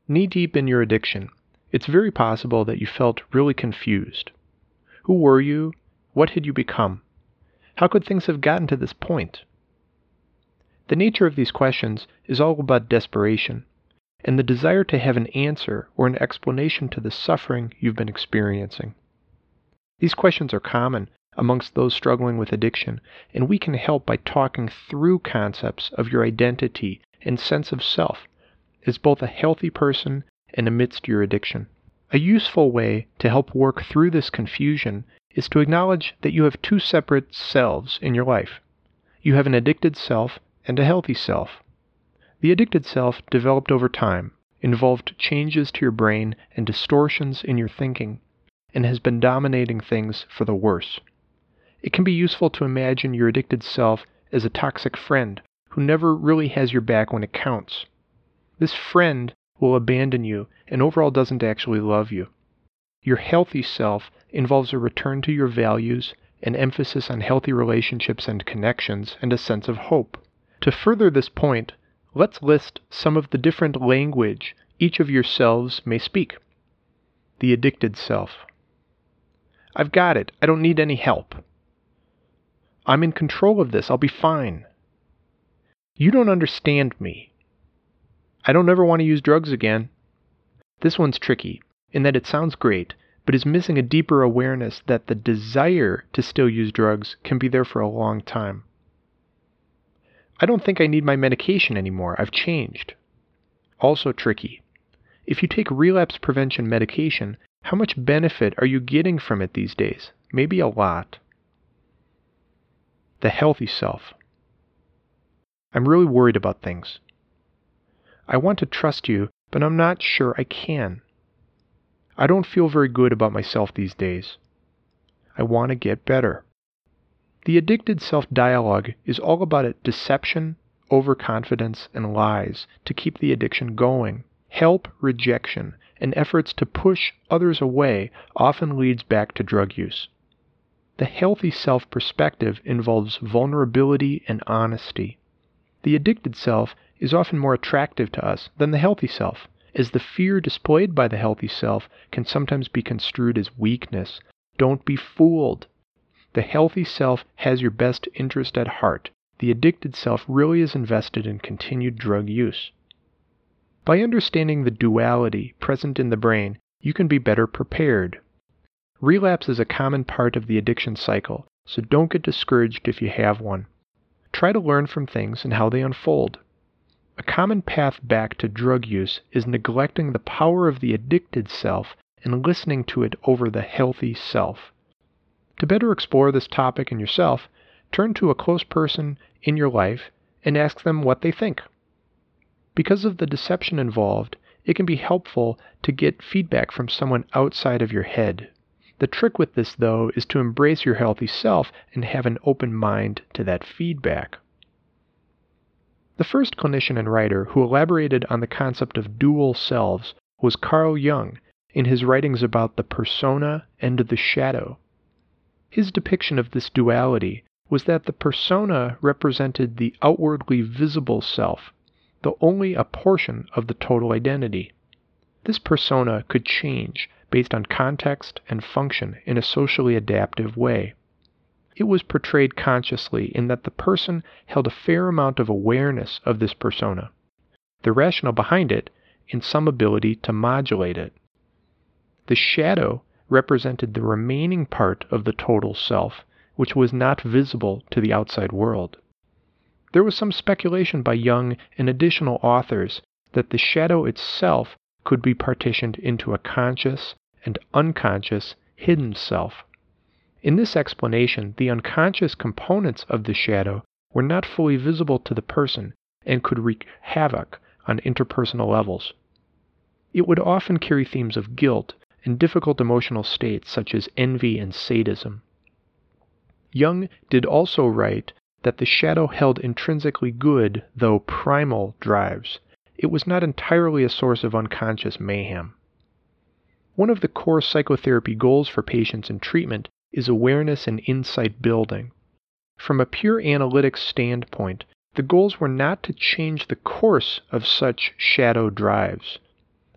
Knee-deep in your addiction, it's very possible that you felt really confused. Who were you? What had you become? How could things have gotten to this point? The nature of these questions is all about desperation, and the desire to have an answer or an explanation to the suffering you've been experiencing. These questions are common amongst those struggling with addiction, and we can help by talking through concepts of your identity and sense of self as both a healthy person and amidst your addiction. A useful way to help work through this confusion is to acknowledge that you have two separate selves in your life. You have an addicted self and a healthy self. The addicted self developed over time, involved changes to your brain and distortions in your thinking, and has been dominating things for the worse. It can be useful to imagine your addicted self as a toxic friend who never really has your back when it counts. This friend will abandon you and overall doesn't actually love you. Your healthy self involves a return to your values, an emphasis on healthy relationships and connections, and a sense of hope. To further this point, let's list some of the different language each of your selves may speak. The addicted self. I've got it. I don't need any help. I'm in control of this. I'll be fine. You don't understand me. I don't ever want to use drugs again. This one's tricky, in that it sounds great, but is missing a deeper awareness that the desire to still use drugs can be there for a long time. I don't think I need my medication anymore. I've changed. Also tricky. If you take relapse prevention medication, how much benefit are you getting from it these days? Maybe a lot. The healthy self. I'm really worried about things. I want to trust you, but I'm not sure I can. I don't feel very good about myself these days. I want to get better. The addicted self-dialogue is all about deception, overconfidence, and lies to keep the addiction going. Help, rejection, and efforts to push others away often leads back to drug use. The healthy self perspective involves vulnerability and honesty. The addicted self is often more attractive to us than the healthy self, as the fear displayed by the healthy self can sometimes be construed as weakness. Don't be fooled. The healthy self has your best interest at heart. The addicted self really is invested in continued drug use. By understanding the duality present in the brain, you can be better prepared. Relapse is a common part of the addiction cycle, so don't get discouraged if you have one. Try to learn from things and how they unfold. A common path back to drug use is neglecting the power of the addicted self and listening to it over the healthy self. To better explore this topic in yourself, turn to a close person in your life and ask them what they think. Because of the deception involved, it can be helpful to get feedback from someone outside of your head. The trick with this, though, is to embrace your healthy self and have an open mind to that feedback. The first clinician and writer who elaborated on the concept of dual selves was Carl Jung in his writings about the persona and the shadow. His depiction of this duality was that the persona represented the outwardly visible self, though only a portion of the total identity. This persona could change based on context and function in a socially adaptive way. It was portrayed consciously in that the person held a fair amount of awareness of this persona, the rationale behind it in some ability to modulate it. The shadow represented the remaining part of the total self, which was not visible to the outside world. There was some speculation by Jung and additional authors that the shadow itself could be partitioned into a conscious and unconscious hidden self. In this explanation, the unconscious components of the shadow were not fully visible to the person and could wreak havoc on interpersonal levels. It would often carry themes of guilt and difficult emotional states such as envy and sadism. Jung did also write that the shadow held intrinsically good, though primal, drives. It was not entirely a source of unconscious mayhem. One of the core psychotherapy goals for patients in treatment is awareness and insight building. From a pure analytic standpoint, the goals were not to change the course of such shadow drives.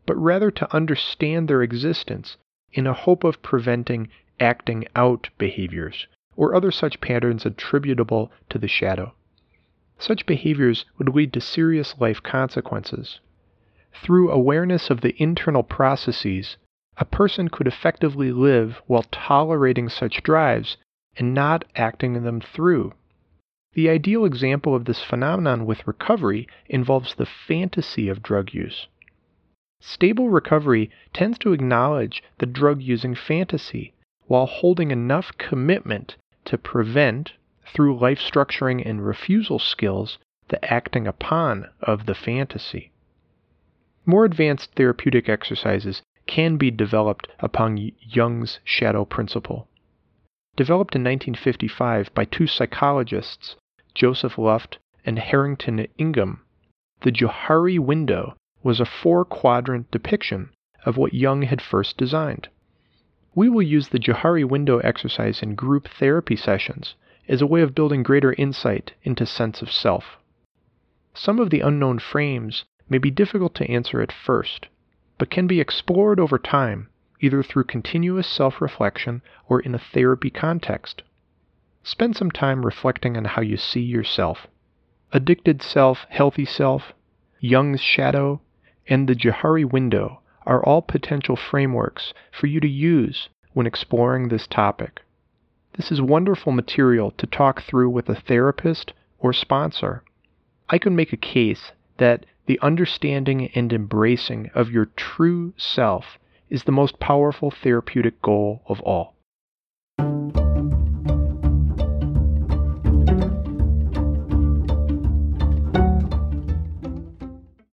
but rather to understand their existence in a hope of preventing acting out behaviors or other such patterns attributable to the shadow. Such behaviors would lead to serious life consequences. Through awareness of the internal processes, a person could effectively live while tolerating such drives and not acting them through. The ideal example of this phenomenon with recovery involves the fantasy of drug use. Stable recovery tends to acknowledge the drug-using fantasy while holding enough commitment to prevent, through life structuring and refusal skills, the acting upon of the fantasy. More advanced therapeutic exercises can be developed upon Jung's shadow principle. Developed in 1955 by two psychologists, Joseph Luft and Harrington Ingham, the Johari window was a 4-quadrant depiction of what Jung had first designed. We will use the Johari window exercise in group therapy sessions as a way of building greater insight into sense of self. Some of the unknown frames may be difficult to answer at first, but can be explored over time, either through continuous self-reflection or in a therapy context. Spend some time reflecting on how you see yourself. Addicted self, healthy self, Jung's shadow, and the Johari window are all potential frameworks for you to use when exploring this topic. This is wonderful material to talk through with a therapist or sponsor. I can make a case that the understanding and embracing of your true self is the most powerful therapeutic goal of all.